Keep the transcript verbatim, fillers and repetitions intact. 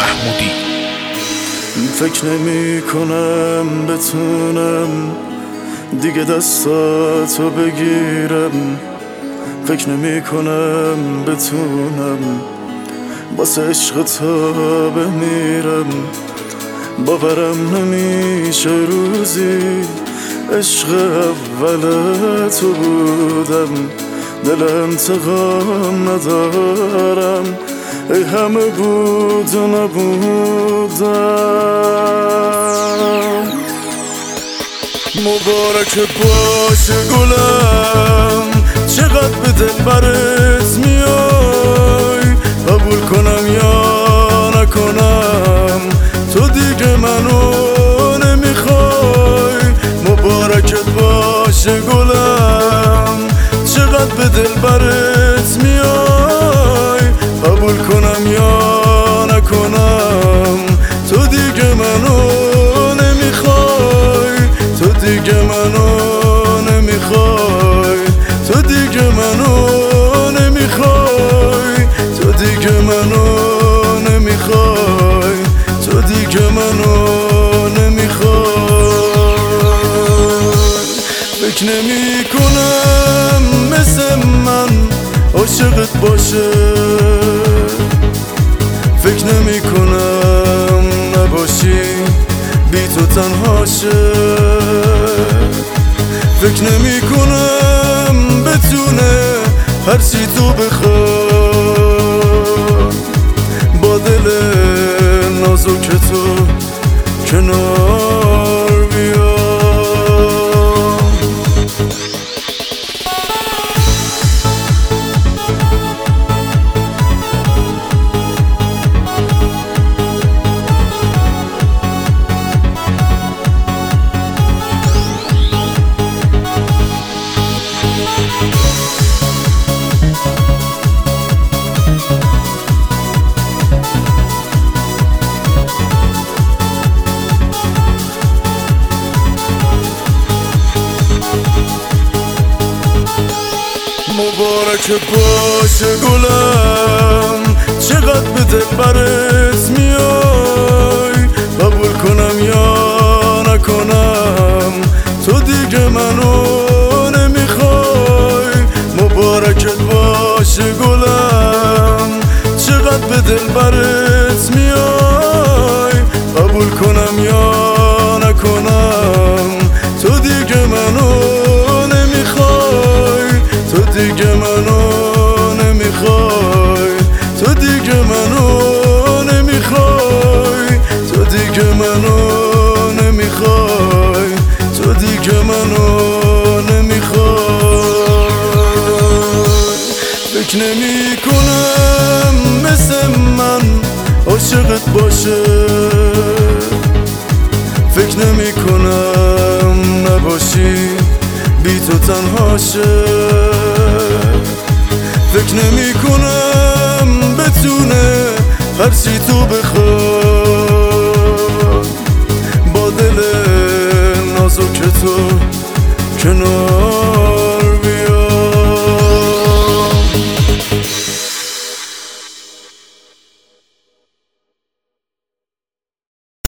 محمودی. فکر نمی کنم بتونم دیگه دستاتو بگیرم، فکر نمی کنم بتونم واسه عشق تا بمیرم. باورم نمیشه روزی عشق اول تو بودم، دل انتقام ندارم، ای همه بود و نبودم. مبارک باشه گلم، چقدر به دل برت میای، قبول کنم یا نکنم تو دیگه منو نمیخوای. مبارکت باشه گلم، چقدر به دل برت میای، قبول کنم یا نکنم تو دیگه منو نمیخوای، تو دیگه منو نمیخوای، تو دیگه منو نمیخوای، تو دیگه منو نمیخوای، تو دیگه منو نمیخوای. فکر نمی کنم مثل من عاشقت باشه، فکر نمی کنم نباشی بی تو تنها شه، فکر نمی کنم بتونه هرچی تو بخواد با دل نازک تو کنار بیاد. مبارک باشه گلم، چقدر به دل برت میای، قبول کنم یا نکنم تو دیگه منو نمیخوای. مبارکت باشه گلم، چقدر به دل برت میای، قبول کنم یا نکنم تو دیگه منو نمیخوای، تو دیگه منو نمیخوای، تو دیگه منو نمیخوای، تو دیگه منو نمیخوای، تو دیگه منو نمیخوای. فکر نمی کنم مثل من عاشقت باشه، فکر نمی کنم نباشی بی تو تنها شه، فکر نمی کنم بتونه هرچی تو بخوای